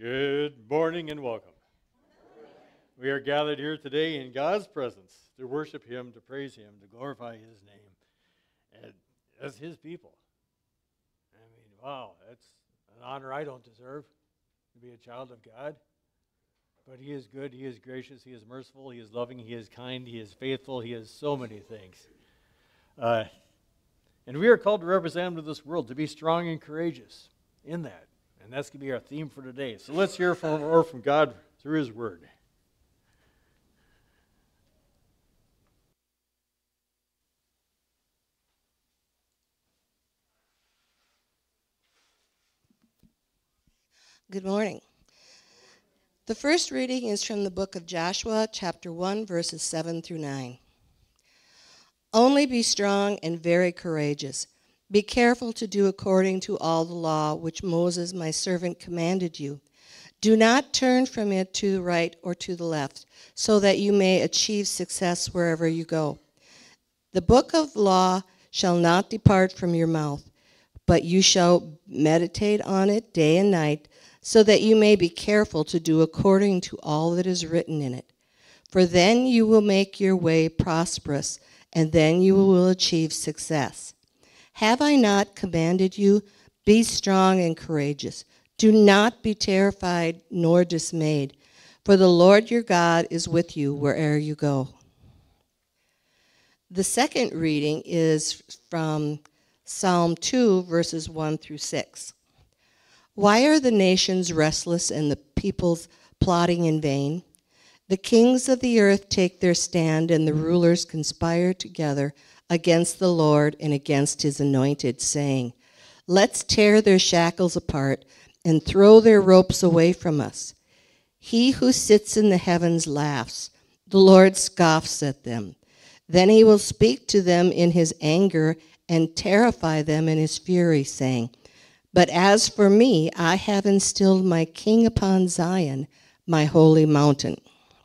Good morning and welcome. We are gathered here today in God's presence to worship Him, to praise Him, to glorify His name, and as His people. I mean, wow, that's an honor I don't deserve, to be a child of God. But He is good, He is gracious, He is merciful, He is loving, He is kind, He is faithful, He is so many things. And we are called to represent Him to this world, to be strong and courageous in that. And that's going to be our theme for today. So let's hear more from God through His Word. Good morning. The first reading is from the book of Joshua, chapter 1, verses 7 through 9. Only be strong and very courageous. Be careful to do according to all the law which Moses my servant commanded you. Do not turn from it to the right or to the left, so that you may achieve success wherever you go. The book of law shall not depart from your mouth, but you shall meditate on it day and night, so that you may be careful to do according to all that is written in it. For then you will make your way prosperous, and then you will achieve success. Have I not commanded you? Be strong and courageous. Do not be terrified nor dismayed, for the Lord your God is with you wherever you go. The second reading is from Psalm 2, verses 1 through 6. Why are the nations restless and the peoples plotting in vain? The kings of the earth take their stand, and the rulers conspire together against the Lord and against His anointed, saying, Let's tear their shackles apart and throw their ropes away from us. He who sits in the heavens laughs. The Lord scoffs at them. Then He will speak to them in His anger and terrify them in His fury, saying, But as for me, I have instilled my king upon Zion, my holy mountain.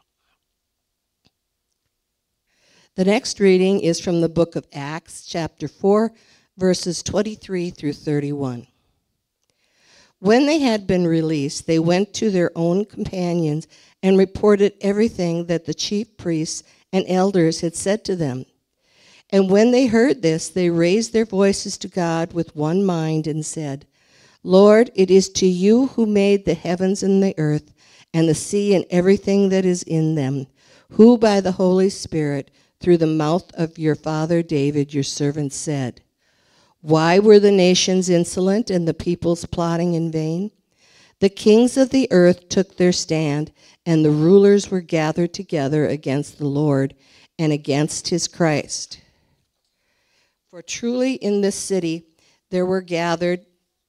The next reading is from the book of Acts, chapter 4, verses 23 through 31. When they had been released, they went to their own companions and reported everything that the chief priests and elders had said to them. And when they heard this, they raised their voices to God with one mind and said, Lord, it is to you who made the heavens and the earth and the sea and everything that is in them, who by the Holy Spirit, through the mouth of your father David, your servant, said, Why were the nations insolent and the peoples plotting in vain? The kings of the earth took their stand, and the rulers were gathered together against the Lord and against His Christ. For truly in this city they were gathered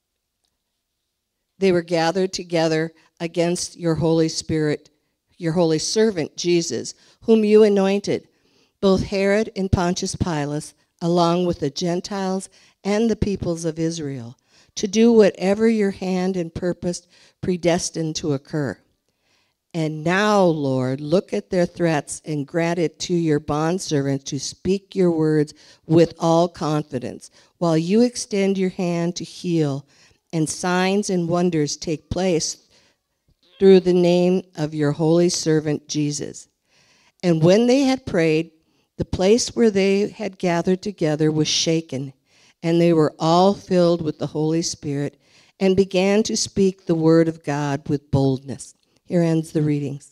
together against your Holy Spirit, your holy servant Jesus, whom you anointed, both Herod and Pontius Pilate, along with the Gentiles and the peoples of Israel, to do whatever your hand and purpose predestined to occur. And now, Lord, look at their threats and grant it to your bondservants to speak your words with all confidence, while you extend your hand to heal, and signs and wonders take place through the name of your holy servant Jesus. And when they had prayed, the place where they had gathered together was shaken, and they were all filled with the Holy Spirit and began to speak the word of God with boldness. Here ends the readings.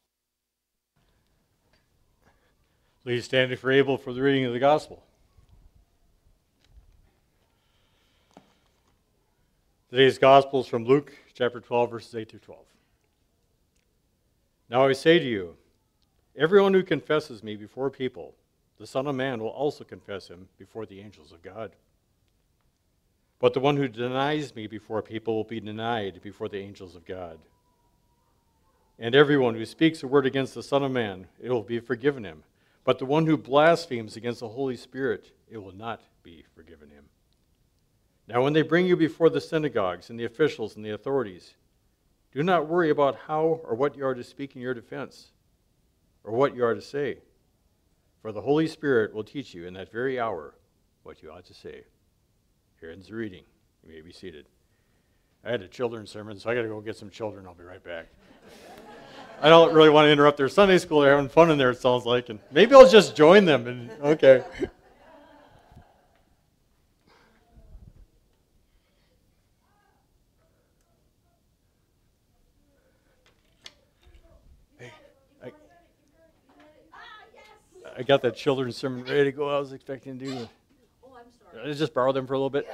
Please stand if you're able for the reading of the Gospel. Today's Gospel is from Luke chapter 12, verses 8 through 12. Now I say to you, everyone who confesses me before people, the Son of Man will also confess him before the angels of God. But the one who denies me before people will be denied before the angels of God. And everyone who speaks a word against the Son of Man, it will be forgiven him. But the one who blasphemes against the Holy Spirit, it will not be forgiven him. Now when they bring you before the synagogues and the officials and the authorities, do not worry about how or what you are to speak in your defense, or what you are to say. For the Holy Spirit will teach you in that very hour what you ought to say. Here ends the reading. You may be seated. I had a children's sermon, so I got to go get some children. I'll be right back. I don't really want to interrupt their Sunday school. They're having fun in there, it sounds like. And maybe I'll just join them. And okay. Hey, I got that children's sermon ready to go. I was expecting to do it. Oh, I'm sorry. I just borrow them for a little bit.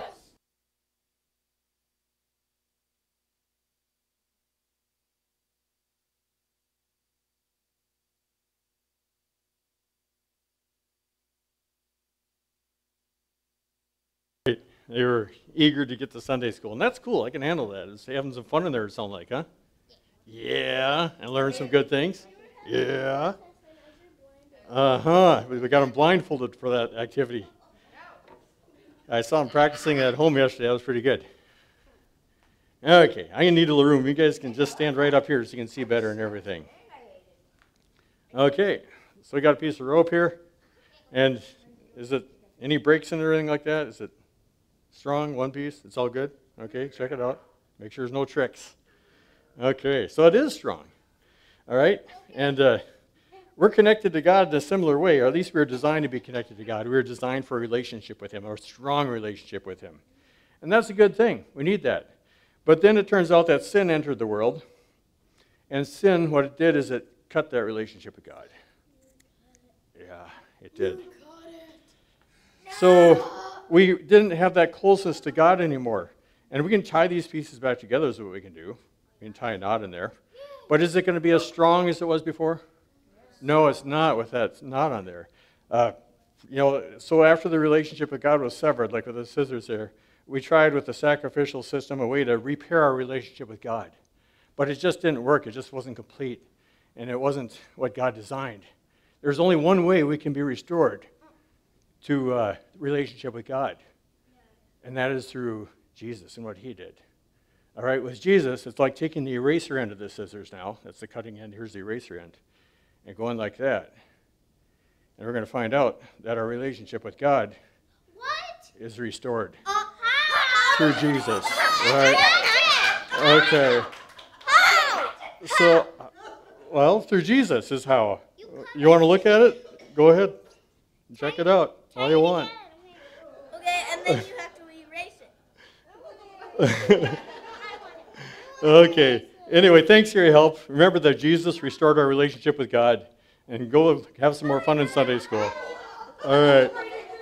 They were eager to get to Sunday school, and that's cool. I can handle that. It's having some fun in there, it sounds like, huh? Yeah, and learn some good things. Yeah. Uh-huh. We got them blindfolded for that activity. I saw them practicing at home yesterday. That was pretty good. Okay, I need a little room. You guys can just stand right up here so you can see better and everything. Okay, so we got a piece of rope here. And is it any breaks in or anything like that? Is it strong, one piece? It's all good? Okay, check it out. Make sure there's no tricks. Okay, so it is strong. All right, and we're connected to God in a similar way, or at least we're designed to be connected to God. We're designed for a relationship with Him, or a strong relationship with Him. And that's a good thing. We need that. But then it turns out that sin entered the world, and sin, what it did is it cut that relationship with God. Yeah, it did. So we didn't have that closeness to God anymore. And we can tie these pieces back together is what we can do. We can tie a knot in there. But is it going to be as strong as it was before? No, it's not with that knot on there. So after the relationship with God was severed, like with the scissors there, we tried with the sacrificial system a way to repair our relationship with God. But it just didn't work. It just wasn't complete. And it wasn't what God designed. There's only one way we can be restored to relationship with God. And that is through Jesus and what He did. All right, with Jesus, it's like taking the eraser end of the scissors now. That's the cutting end. Here's the eraser end. And going like that. And we're going to find out that our relationship with God is restored through Jesus. Right? Okay. So, well, through Jesus is how. You want to look at it? Go ahead. Check it out. All you want. Okay, and then you have to erase it. Okay. Anyway, thanks for your help. Remember that Jesus restored our relationship with God. And go have some more fun in Sunday school. All right.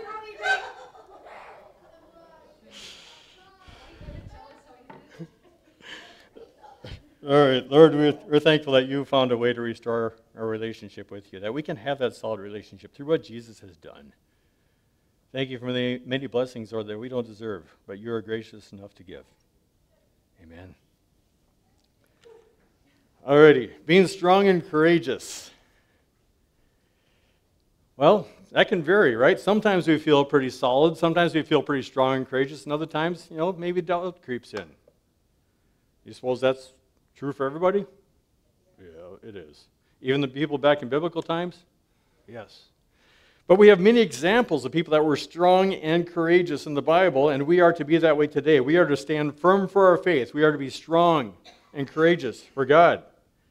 All right. Lord, we're thankful that you found a way to restore our relationship with you, that we can have that solid relationship through what Jesus has done. Thank you for the many blessings, Lord, that we don't deserve, but you are gracious enough to give. Amen. Alrighty, being strong and courageous. Well, that can vary, right? Sometimes we feel pretty solid. Sometimes we feel pretty strong and courageous. And other times, maybe doubt creeps in. You suppose that's true for everybody? Yeah, it is. Even the people back in biblical times? Yes. But we have many examples of people that were strong and courageous in the Bible, and we are to be that way today. We are to stand firm for our faith. We are to be strong and courageous for God.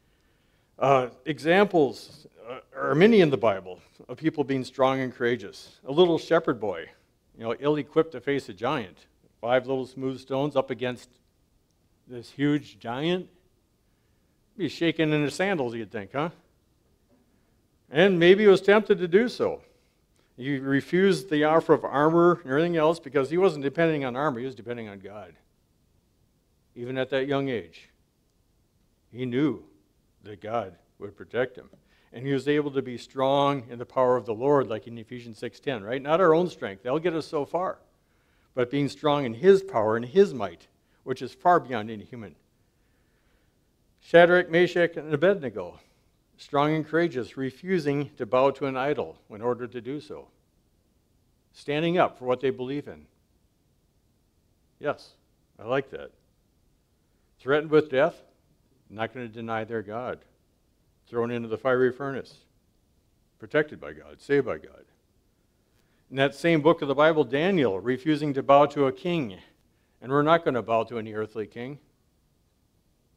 Examples are many in the Bible of people being strong and courageous. A little shepherd boy, ill-equipped to face a giant. 5 little smooth stones up against this huge giant. Be shaking in his sandals, you'd think, huh? And maybe he was tempted to do so. He refused the offer of armor and everything else because he wasn't depending on armor, he was depending on God. Even at that young age. He knew that God would protect him. And he was able to be strong in the power of the Lord, like in Ephesians 6:10, right? Not our own strength. That'll get us so far. But being strong in His power and His might, which is far beyond any human. Shadrach, Meshach, and Abednego, strong and courageous, refusing to bow to an idol in order to do so. Standing up for what they believe in. Yes, I like that. Threatened with death, not going to deny their God. Thrown into the fiery furnace. Protected by God, saved by God. In that same book of the Bible, Daniel refusing to bow to a king. And we're not going to bow to any earthly king.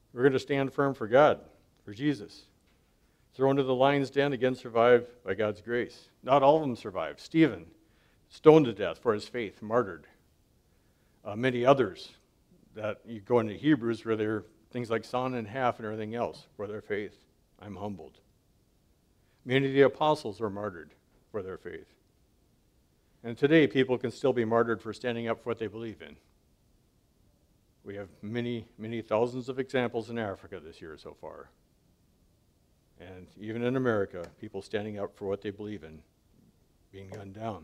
We're going to stand firm for God, for Jesus. Thrown into the lion's den, again survived by God's grace. Not all of them survived. Stephen, stoned to death for his faith, martyred. Many others that you go into Hebrews where they're things like sawn in half and everything else for their faith. I'm humbled. Many of the apostles were martyred for their faith. And today people can still be martyred for standing up for what they believe in. We have many, many thousands of examples in Africa this year so far. And even in America, people standing up for what they believe in, being gunned down.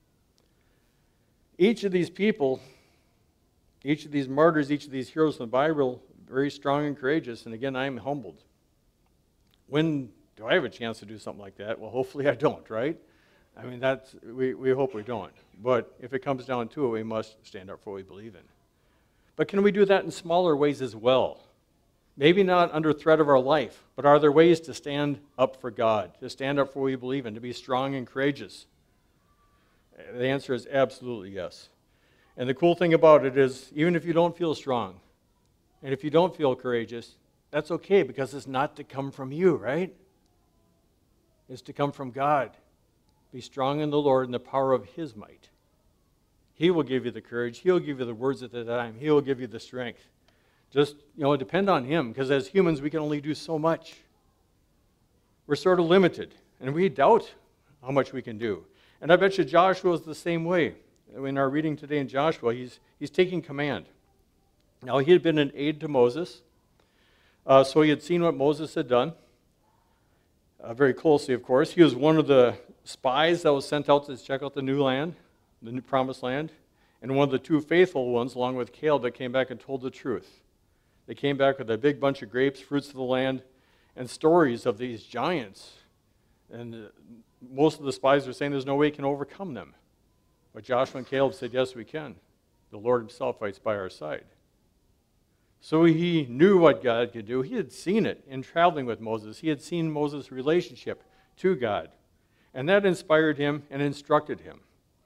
Each of these people, each of these martyrs, each of these heroes in the Bible, very strong and courageous. And again, I'm humbled. When do I have a chance to do something like that? Well, hopefully I don't, right? I mean, we hope we don't. But if it comes down to it, we must stand up for what we believe in. But can we do that in smaller ways as well? Maybe not under threat of our life, but are there ways to stand up for God, to stand up for what we believe in, to be strong and courageous? The answer is absolutely yes. And the cool thing about it is, even if you don't feel strong, and if you don't feel courageous, that's okay, because it's not to come from you, right? It's to come from God. Be strong in the Lord and the power of His might. He will give you the courage. He'll give you the words at the time. He will give you the strength. Just, depend on Him, because as humans, we can only do so much. We're sort of limited, and we doubt how much we can do. And I bet you Joshua is the same way. In our reading today in Joshua, he's taking command. Now, he had been an aide to Moses, so he had seen what Moses had done, very closely, of course. He was one of the spies that was sent out to check out the new land, the new promised land, and one of the two faithful ones, along with Caleb, that came back and told the truth. They came back with a big bunch of grapes, fruits of the land, and stories of these giants. And most of the spies are saying there's no way we can overcome them. But Joshua and Caleb said, yes, we can. The Lord Himself fights by our side. So he knew what God could do. He had seen it in traveling with Moses. He had seen Moses' relationship to God. And that inspired him and instructed him.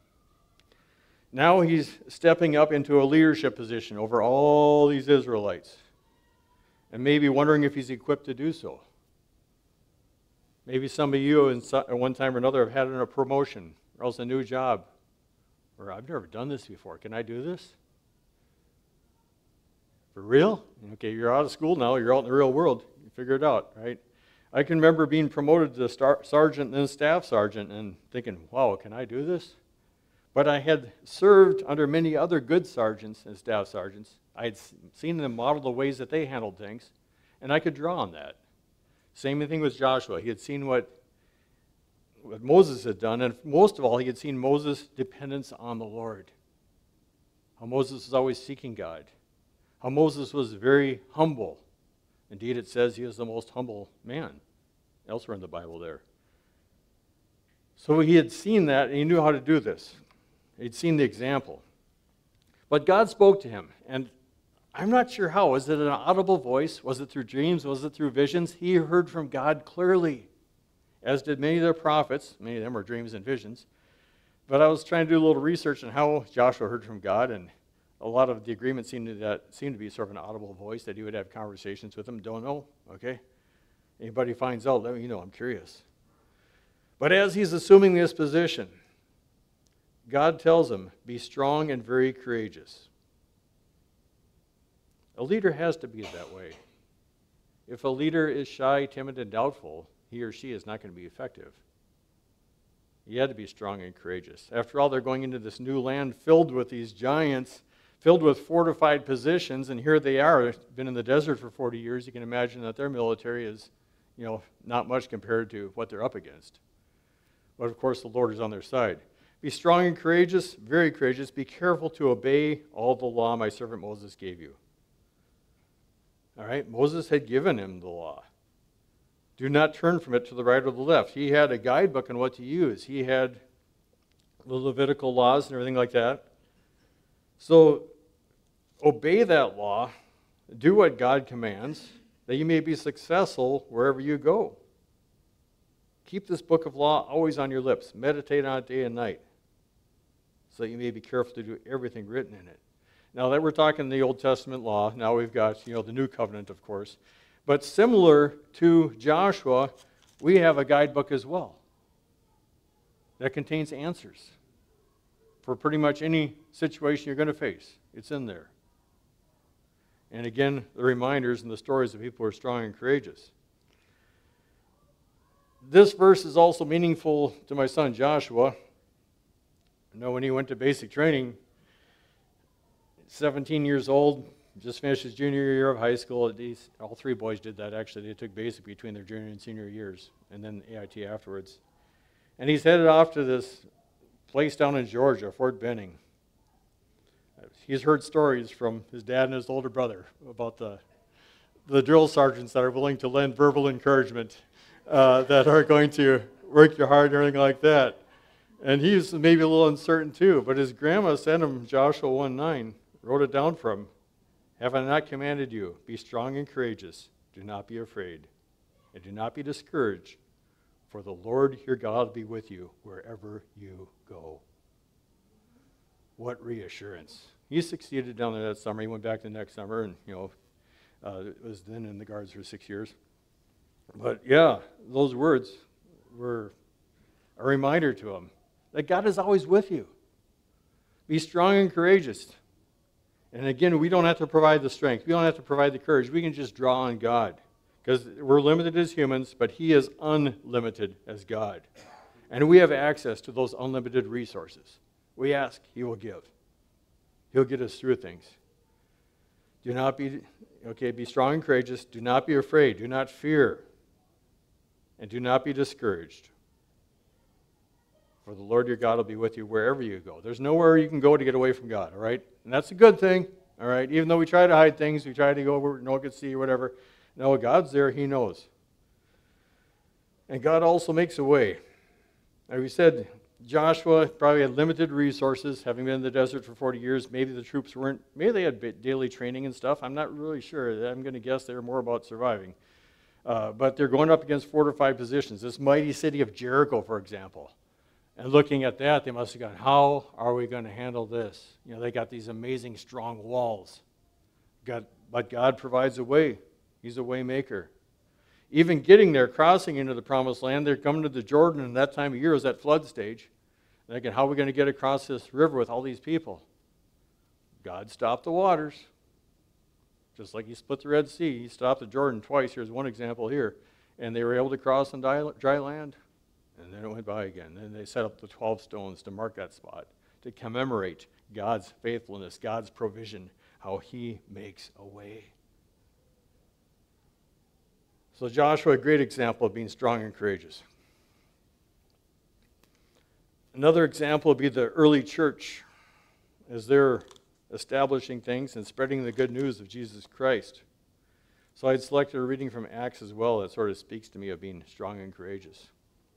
Now he's stepping up into a leadership position over all these Israelites. And maybe wondering if he's equipped to do so. Maybe some of you at one time or another have had a promotion or else a new job. Or I've never done this before. Can I do this? For real? Okay, you're out of school now. You're out in the real world. You figure it out, right? I can remember being promoted to sergeant and then staff sergeant and thinking, wow, can I do this? But I had served under many other good sergeants and staff sergeants. I had seen them model the ways that they handled things, and I could draw on that. Same thing with Joshua. He had seen what Moses had done, and most of all, he had seen Moses' dependence on the Lord. How Moses was always seeking God. How Moses was very humble. Indeed, it says he was the most humble man elsewhere in the Bible there. So he had seen that, and he knew how to do this. He'd seen the example. But God spoke to him, and I'm not sure how. Was it an audible voice? Was it through dreams? Was it through visions? He heard from God clearly, as did many of the prophets. Many of them were dreams and visions. But I was trying to do a little research on how Joshua heard from God, and a lot of the agreement seemed to be sort of an audible voice, that he would have conversations with him. Don't know, okay? Anybody finds out, let me know. I'm curious. But as he's assuming this position, God tells him, be strong and very courageous. A leader has to be that way. If a leader is shy, timid, and doubtful, he or she is not going to be effective. He had to be strong and courageous. After all, they're going into this new land filled with these giants, filled with fortified positions, and here they are. They've been in the desert for 40 years. You can imagine that their military is, not much compared to what they're up against. But of course, the Lord is on their side. Be strong and courageous, very courageous. Be careful to obey all the law my servant Moses gave you. All right, Moses had given him the law. Do not turn from it to the right or the left. He had a guidebook on what to use. He had the Levitical laws and everything like that. So obey that law. Do what God commands, that you may be successful wherever you go. Keep this book of law always on your lips. Meditate on it day and night, so that you may be careful to do everything written in it. Now that we're talking the Old Testament law, now we've got, the New Covenant, of course. But similar to Joshua, we have a guidebook as well that contains answers for pretty much any situation you're going to face. It's in there. And again, the reminders and the stories of people who are strong and courageous. This verse is also meaningful to my son Joshua. When he went to basic training, 17 years old, just finished his junior year of high school. All three boys did that, actually. They took basic between their junior and senior years, and then AIT afterwards. And he's headed off to this place down in Georgia, Fort Benning. He's heard stories from his dad and his older brother about the drill sergeants that are willing to lend verbal encouragement, that are going to work you hard and everything like that. And he's maybe a little uncertain too, but his grandma sent him Joshua 1:9, wrote it down for him. Have I not commanded you? Be strong and courageous. Do not be afraid. And do not be discouraged, for the Lord your God will be with you wherever you go. What reassurance. He succeeded down there that summer. He went back the next summer and, was then in the Guards for 6 years. But yeah, those words were a reminder to him that God is always with you. Be strong and courageous. And again, we don't have to provide the strength. We don't have to provide the courage. We can just draw on God. Because we're limited as humans, but He is unlimited as God. And we have access to those unlimited resources. We ask, He will give. He'll get us through things. Be strong and courageous. Do not be afraid. Do not fear. And do not be discouraged. For the Lord your God will be with you wherever you go. There's nowhere you can go to get away from God, all right? And that's a good thing, all right? Even though we try to hide things, we try to go where no one can see or whatever. No, God's there. He knows. And God also makes a way. Like we said, Joshua probably had limited resources, having been in the desert for 40 years. Maybe the troops maybe they had daily training and stuff. I'm not really sure. I'm going to guess they were more about surviving. But they're going up against fortified positions. This mighty city of Jericho, for example. And looking at that, they must have gone, how are we going to handle this? They got these amazing strong walls. But God provides a way. He's a way maker. Even getting there, crossing into the promised land, they're coming to the Jordan, and that time of year is that flood stage. Thinking, how are we going to get across this river with all these people? God stopped the waters. Just like He split the Red Sea, He stopped the Jordan twice. Here's one example here. And they were able to cross on dry land. And then it went by again. Then they set up the 12 stones to mark that spot, to commemorate God's faithfulness, God's provision, how He makes a way. So Joshua, a great example of being strong and courageous. Another example would be the early church, as they're establishing things and spreading the good news of Jesus Christ. So I'd selected a reading from Acts as well that sort of speaks to me of being strong and courageous.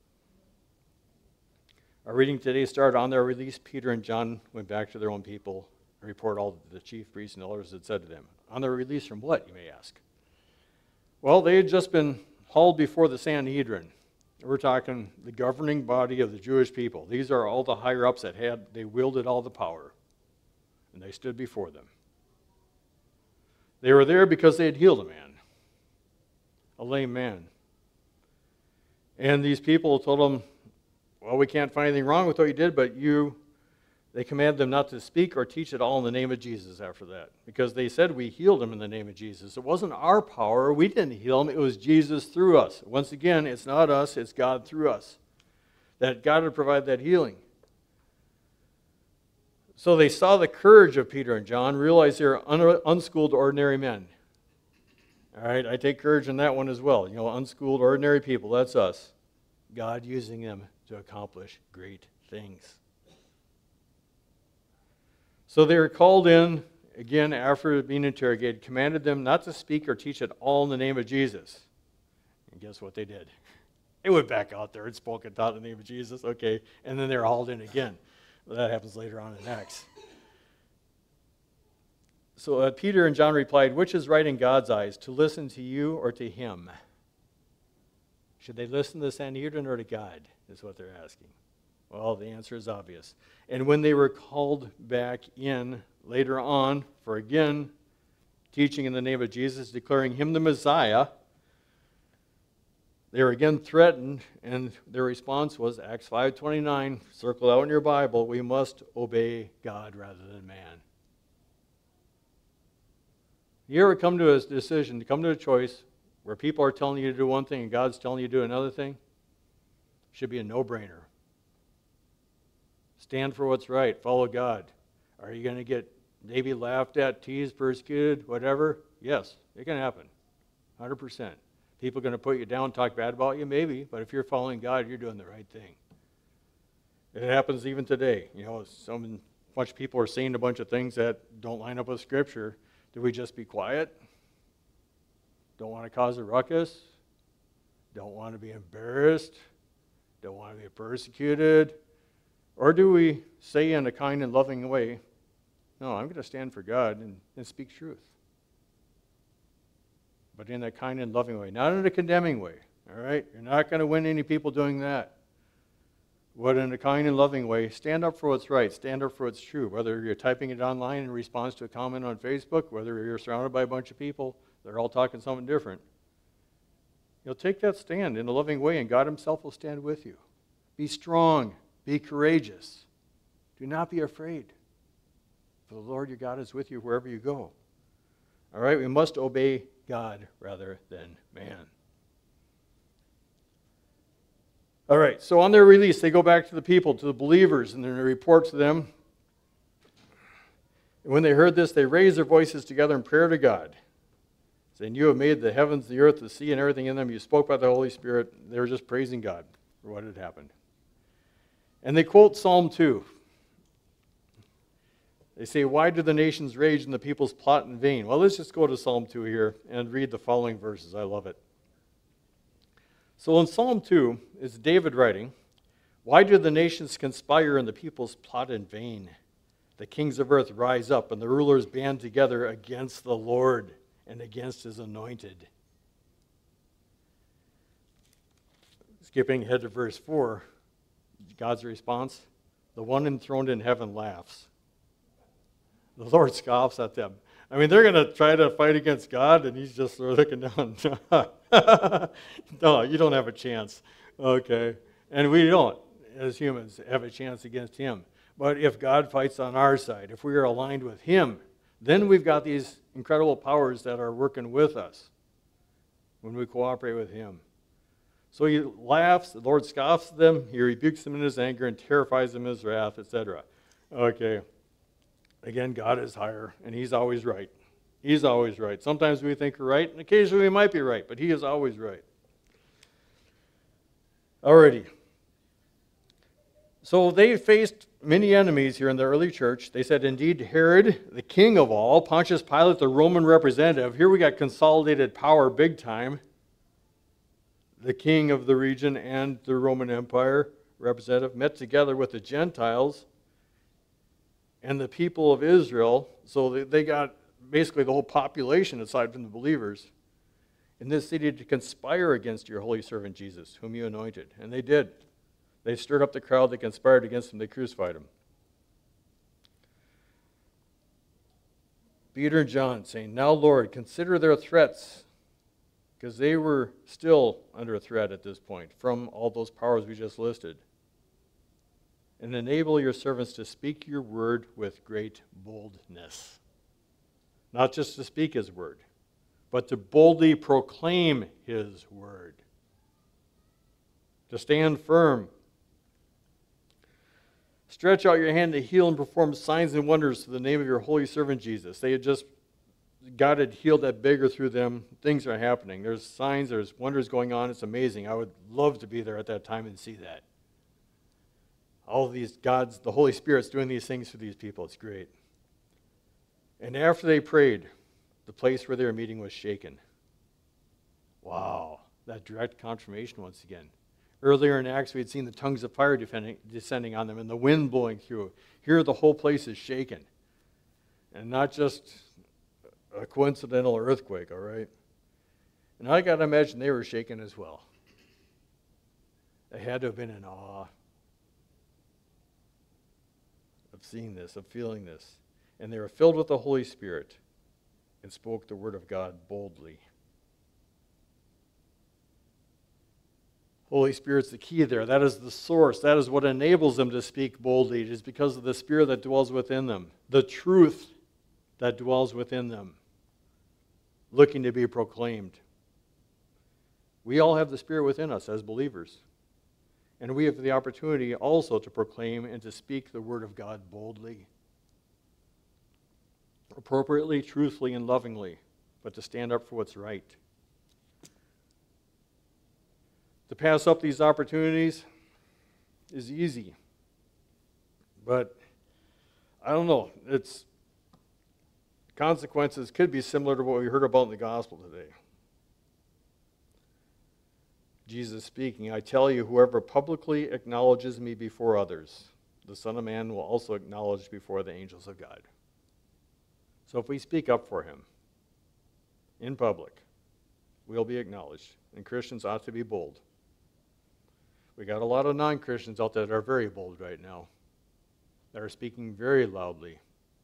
Our reading today started on their release. Peter and John went back to their own people and report all that the chief priests and elders had said to them. On their release from what, you may ask? Well, they had just been hauled before the Sanhedrin. We're talking the governing body of the Jewish people. These are all the higher-ups they wielded all the power. And they stood before them. They were there because they had healed a lame man. And these people told him, well, we can't find anything wrong with what you did, but they commanded them not to speak or teach at all in the name of Jesus after that. Because they said we healed him in the name of Jesus. It wasn't our power. We didn't heal him. It was Jesus through us. Once again, it's not us. It's God through us. That God would provide that healing. So they saw the courage of Peter and John, realized they were unschooled, ordinary men. All right, I take courage in that one as well. Unschooled, ordinary people, that's us. God using them to accomplish great things. So they were called in, again, after being interrogated, commanded them not to speak or teach at all in the name of Jesus. And guess what they did? They went back out there and spoke and taught in the name of Jesus. Okay, and then they were hauled in again. Well, that happens later on in Acts. So Peter and John replied, which is right in God's eyes, to listen to you or to Him? Should they listen to the Sanhedrin or to God, is what they're asking. Well, the answer is obvious. And when they were called back in, later on for again teaching in the name of Jesus, declaring him the Messiah. They were again threatened, and their response was Acts 5:29, circle out in your Bible, we must obey God rather than man. You ever come to a decision, come to a choice where people are telling you to do one thing and God's telling you to do another thing? Should be a no-brainer. Stand for what's right. Follow God. Are you going to get maybe laughed at, teased, persecuted, whatever? Yes, it can happen. 100%. People are going to put you down, talk bad about you? Maybe. But if you're following God, you're doing the right thing. It happens even today. You know, a bunch of people are saying a bunch of things that don't line up with Scripture. Do we just be quiet? Don't want to cause a ruckus? Don't want to be embarrassed? Don't want to be persecuted? Or do we say in a kind and loving way, no, I'm going to stand for God and speak truth. But in a kind and loving way, not in a condemning way, all right? You're not going to win any people doing that. But in a kind and loving way, stand up for what's right, stand up for what's true, whether you're typing it online in response to a comment on Facebook, whether you're surrounded by a bunch of people, they're all talking something different. You'll take that stand in a loving way, and God himself will stand with you. Be strong. Be courageous. Do not be afraid. For the Lord your God is with you wherever you go. All right, we must obey God rather than man. All right, so on their release, they go back to the people, to the believers, and then they report to them. And when they heard this, they raised their voices together in prayer to God, saying, you have made the heavens, the earth, the sea, and everything in them. You spoke by the Holy Spirit. They were just praising God for what had happened. And they quote Psalm 2. They say, why do the nations rage and the peoples plot in vain? Well, let's just go to Psalm 2 here and read the following verses. I love it. So in Psalm 2, it's David writing, why do the nations conspire and the peoples plot in vain? The kings of earth rise up and the rulers band together against the Lord and against his anointed. Skipping ahead to verse 4, God's response, the one enthroned in heaven laughs. The Lord scoffs at them. I mean, they're going to try to fight against God, and he's just sort of looking down. No, you don't have a chance. Okay. And we don't, as humans, have a chance against him. But if God fights on our side, if we are aligned with him, then we've got these incredible powers that are working with us when we cooperate with him. So he laughs, the Lord scoffs at them, he rebukes them in his anger and terrifies them in his wrath, etc. Okay. Again, God is higher, and he's always right. He's always right. Sometimes we think we're right, and occasionally we might be right, but he is always right. Alrighty. So they faced many enemies here in the early church. They said, indeed, Herod, the king of all, Pontius Pilate, the Roman representative. Here we got consolidated power big time. The king of the region and the Roman Empire representative met together with the Gentiles and the people of Israel. So they got basically the whole population, aside from the believers, in this city to conspire against your holy servant Jesus, whom you anointed. And they did. They stirred up the crowd. They conspired against him. They crucified him. Peter and John saying, now, Lord, consider their threats, because they were still under a threat at this point from all those powers we just listed. And enable your servants to speak your word with great boldness. Not just to speak his word, but to boldly proclaim his word. To stand firm. Stretch out your hand to heal and perform signs and wonders through the name of your holy servant Jesus. They had just, God had healed that beggar through them. Things are happening. There's signs, there's wonders going on. It's amazing. I would love to be there at that time and see that. All of these gods, the Holy Spirit's doing these things for these people. It's great. And after they prayed, the place where they were meeting was shaken. Wow, that direct confirmation once again. Earlier in Acts, we had seen the tongues of fire descending on them and the wind blowing through. Here, the whole place is shaken. And not just a coincidental earthquake, all right? And I got to imagine they were shaken as well. They had to have been in awe of seeing this, of feeling this. And they were filled with the Holy Spirit and spoke the word of God boldly. Holy Spirit's the key there. That is the source. That is what enables them to speak boldly. It is because of the Spirit that dwells within them, the truth that dwells within them, looking to be proclaimed. We all have the Spirit within us as believers. And we have the opportunity also to proclaim and to speak the word of God boldly, appropriately, truthfully, and lovingly, but to stand up for what's right. To pass up these opportunities is easy. But I don't know. Its consequences could be similar to what we heard about in the gospel today. Jesus speaking, I tell you, whoever publicly acknowledges me before others, the Son of Man will also acknowledge before the angels of God. So if we speak up for him in public, we'll be acknowledged. And Christians ought to be bold. We got a lot of non-Christians out there that are very bold right now, that are speaking very loudly,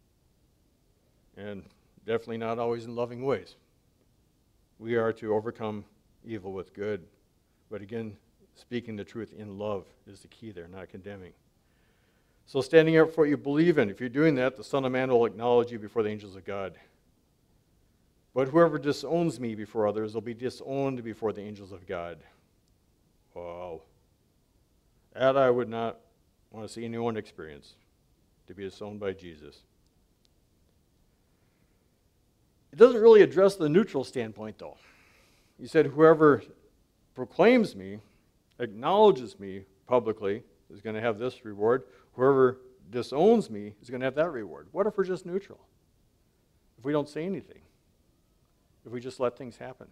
and definitely not always in loving ways. We are to overcome evil with good, but again, speaking the truth in love is the key there, not condemning. So standing up for what you believe in, if you're doing that, the Son of Man will acknowledge you before the angels of God. But whoever disowns me before others will be disowned before the angels of God. Wow. That I would not want to see anyone experience, to be disowned by Jesus. It doesn't really address the neutral standpoint, though. He said, whoever proclaims me, acknowledges me publicly, is going to have this reward. Whoever disowns me is going to have that reward. What if we're just neutral? If we don't say anything? If we just let things happen?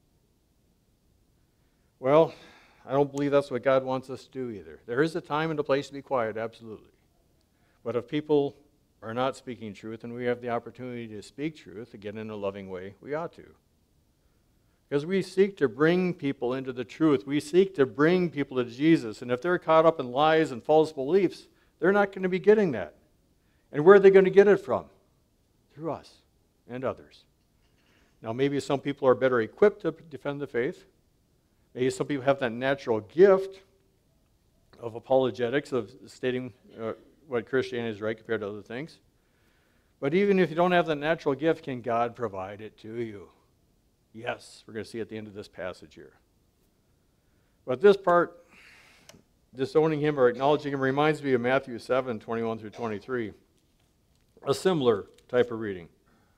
Well, I don't believe that's what God wants us to do either. There is a time and a place to be quiet, absolutely. But if people are not speaking truth and we have the opportunity to speak truth, again in a loving way, we ought to. Because we seek to bring people into the truth. We seek to bring people to Jesus. And if they're caught up in lies and false beliefs, they're not going to be getting that. And where are they going to get it from? Through us and others. Now, maybe some people are better equipped to defend the faith. Maybe some people have that natural gift of apologetics, of stating what Christianity is right compared to other things. But even if you don't have that natural gift, can God provide it to you? Yes, we're going to see at the end of this passage here. But this part, disowning him or acknowledging him, reminds me of Matthew 7, 21 through 23. A similar type of reading.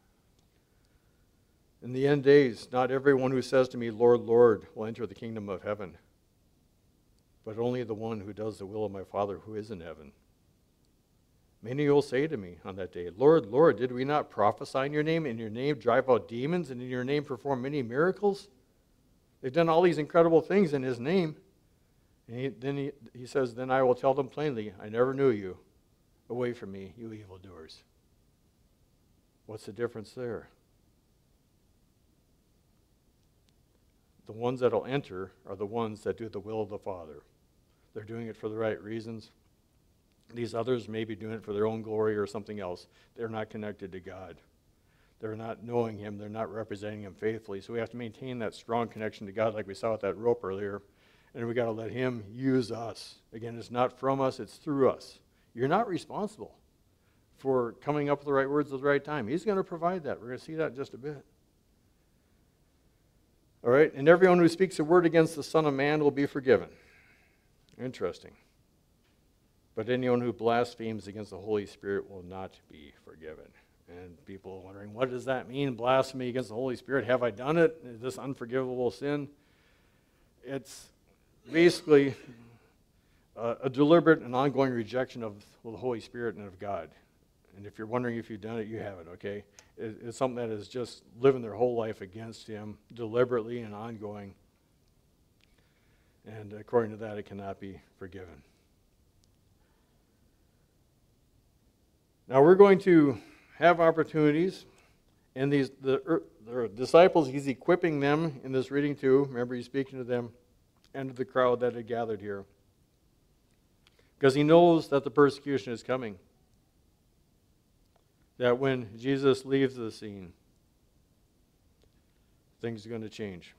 In the end days, not everyone who says to me, Lord, Lord, will enter the kingdom of heaven, but only the one who does the will of my Father who is in heaven. Many will say to me on that day, Lord, Lord, did we not prophesy in your name drive out demons, and in your name perform many miracles? They've done all these incredible things in his name. And then he says, then I will tell them plainly, I never knew you. Away from me, you evildoers. What's the difference there? The ones that will enter are the ones that do the will of the Father. They're doing it for the right reasons. These others may be doing it for their own glory or something else. They're not connected to God. They're not knowing him. They're not representing him faithfully. So we have to maintain that strong connection to God like we saw with that rope earlier. And we got to let him use us. Again, it's not from us, it's through us. You're not responsible for coming up with the right words at the right time. He's going to provide that. We're going to see that in just a bit. All right, and everyone who speaks a word against the Son of Man will be forgiven. Interesting. But anyone who blasphemes against the Holy Spirit will not be forgiven. And people are wondering, what does that mean, blasphemy against the Holy Spirit? Have I done it? Is this unforgivable sin? It's basically a deliberate and ongoing rejection of the Holy Spirit and of God. And if you're wondering if you've done it, you haven't, okay? It's something that is just living their whole life against him, deliberately and ongoing. And according to that, it cannot be forgiven. Now we're going to have opportunities, and the disciples, he's equipping them in this reading too. Remember, he's speaking to them and to the crowd that had gathered here. Because he knows that the persecution is coming. that when Jesus leaves the scene, things are going to change.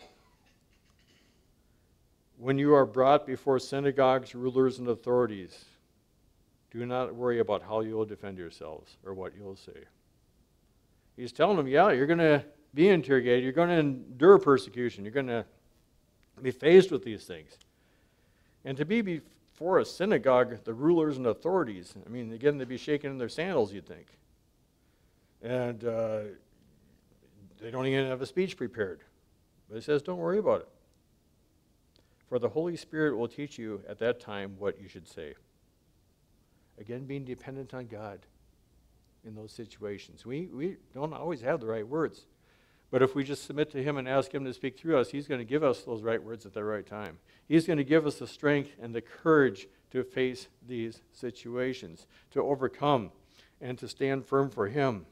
When you are brought before synagogues, rulers, and authorities, do not worry about how you will defend yourselves or what you will say. He's telling them, yeah, you're going to be interrogated. You're going to endure persecution. You're going to be faced with these things. And to be before a synagogue, the rulers and authorities, I mean, again, they'd be shaking in their sandals, you'd think. And they don't even have a speech prepared. But he says, don't worry about it. For the Holy Spirit will teach you at that time what you should say. Again, being dependent on God in those situations. We don't always have the right words. But if we just submit to Him and ask Him to speak through us, He's going to give us those right words at the right time. He's going to give us the strength and the courage to face these situations, to overcome, and to stand firm for Him.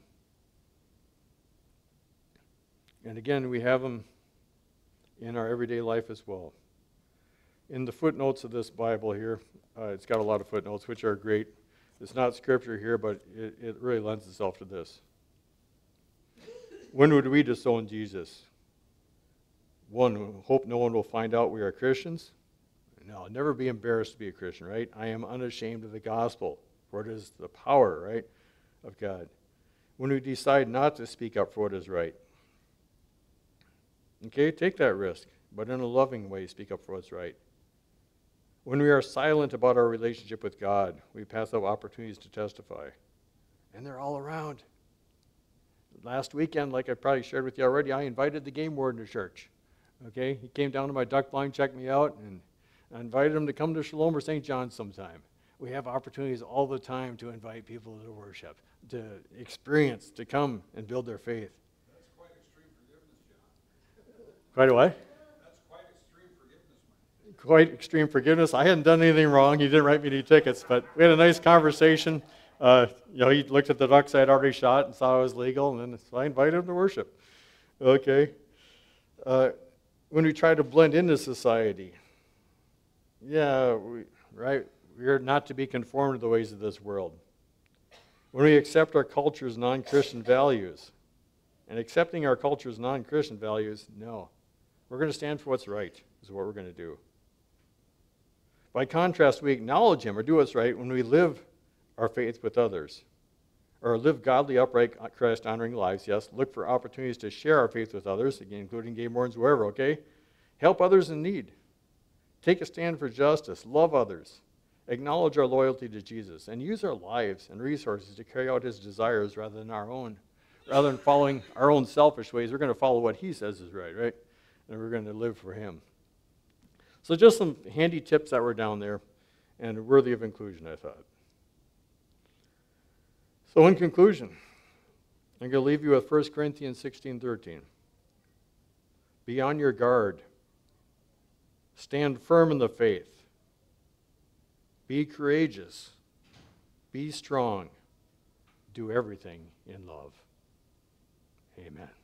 And again, we have them in our everyday life as well. In the footnotes of this Bible here, it's got a lot of footnotes, which are great. It's not scripture here, but it really lends itself to this. When would we disown Jesus? One, hope no one will find out we are Christians. No, never be embarrassed to be a Christian, right? I am unashamed of the gospel, for it is the power, right, of God. When we decide not to speak up for what is right. Okay, take that risk, but in a loving way, speak up for what's right. When we are silent about our relationship with God, we pass up opportunities to testify. And they're all around. Last weekend, like I probably shared with you already, I invited the game warden to church. Okay, he came down to my duck blind, checked me out, and I invited him to come to Shalom or St. John's sometime. We have opportunities all the time to invite people to worship, to experience, to come and build their faith. That's quite extreme forgiveness, John. Quite a what? That's quite extreme forgiveness, man. Quite extreme forgiveness. I hadn't done anything wrong. He didn't write me any tickets, but we had a nice conversation. He looked at the ducks I had already shot and saw it was legal, and then so I invited him to worship. Okay. When we try to blend into society, we're not to be conformed to the ways of this world. When we accept our culture's non-Christian values, and accepting our culture's non-Christian values, no. We're going to stand for what's right, is what we're going to do. By contrast, we acknowledge Him or do what's right when we live our faith with others, or live godly, upright, Christ-honoring lives, yes. Look for opportunities to share our faith with others, again, including game wardens, wherever, okay? Help others in need. Take a stand for justice. Love others. Acknowledge our loyalty to Jesus, and use our lives and resources to carry out His desires rather than our own. Rather than following our own selfish ways, we're going to follow what He says is right? And we're going to live for Him. So just some handy tips that were down there, and worthy of inclusion, I thought. So in conclusion, I'm going to leave you with 1 Corinthians 16:13. Be on your guard. Stand firm in the faith. Be courageous. Be strong. Do everything in love. Amen.